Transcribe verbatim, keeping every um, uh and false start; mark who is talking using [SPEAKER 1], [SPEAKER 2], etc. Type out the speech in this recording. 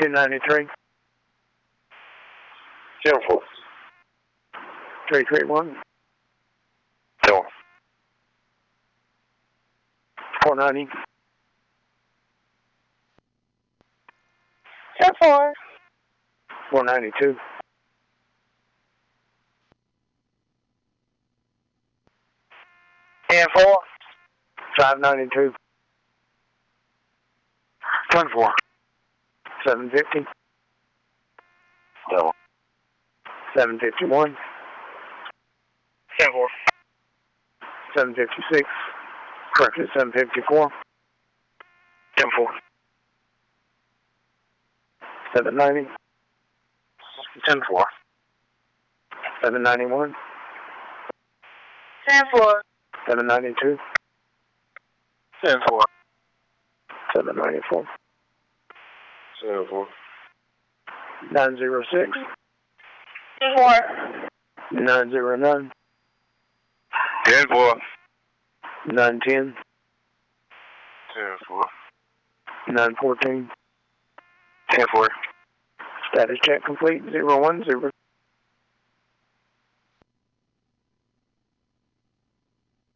[SPEAKER 1] two ninety-three.
[SPEAKER 2] ten four.
[SPEAKER 1] three three one.
[SPEAKER 2] Door.
[SPEAKER 1] four ninety.
[SPEAKER 3] ten four.
[SPEAKER 1] four ninety-two.
[SPEAKER 2] ten four.
[SPEAKER 1] five ninety-two.
[SPEAKER 2] ten four.
[SPEAKER 1] seven fifty.
[SPEAKER 2] Door.
[SPEAKER 1] seven fifty-one.
[SPEAKER 2] ten four.
[SPEAKER 1] seven fifty-six. Corrected, seven fifty-four.
[SPEAKER 2] ten four.
[SPEAKER 1] seven ninety.
[SPEAKER 2] ten four.
[SPEAKER 1] seven ninety-one.
[SPEAKER 3] ten four.
[SPEAKER 1] seven ninety-two.
[SPEAKER 2] ten four.
[SPEAKER 1] seven ninety-four.
[SPEAKER 2] ten four.
[SPEAKER 1] nine zero six.
[SPEAKER 3] ten four.
[SPEAKER 1] nine zero nine.
[SPEAKER 2] ten four.
[SPEAKER 1] nine ten.
[SPEAKER 2] ten four.
[SPEAKER 1] nine fourteen.
[SPEAKER 2] ten four.
[SPEAKER 1] Status check complete. zero one zero.